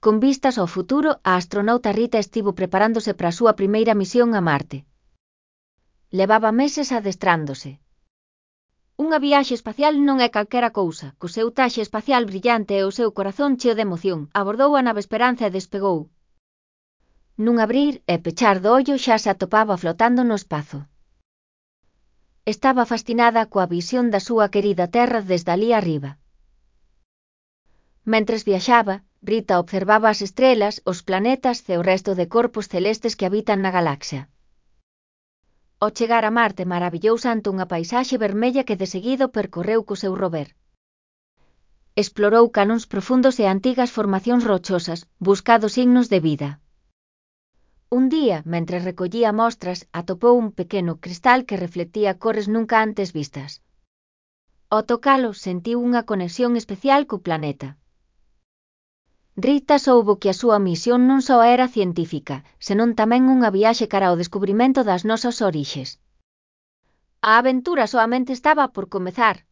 Con vistas ao futuro, a astronauta Rita estivo preparándose para a súa primeira misión a Marte. Levaba meses adestrándose. Unha viaxe espacial non é calquera cousa. Co seu traxe espacial brillante e o seu corazón cheo de emoción, abordou a nave Esperanza e despegou. Nun abrir e pechar do ollo xa se atopaba flotando no espazo. Estaba fascinada coa visión da súa querida Terra desde alí arriba. Mentres viaxaba, Rita observaba as estrelas, os planetas e o resto de corpos celestes que habitan na galaxia. Ao chegar a Marte maravillouse ante unha paisaxe vermella que de seguido percorreu co seu rover. Explorou canóns profundos e antigas formacións rochosas, buscando signos de vida. Un día, mentres recollía amostras, atopou un pequeno cristal que reflectía cores nunca antes vistas. Ao tocalo, sentiu unha conexión especial co planeta. Rita soubo que a súa misión non só era científica, senón tamén unha viaxe cara ao descubrimento das nosas orixes. A aventura soamente estaba por comezar.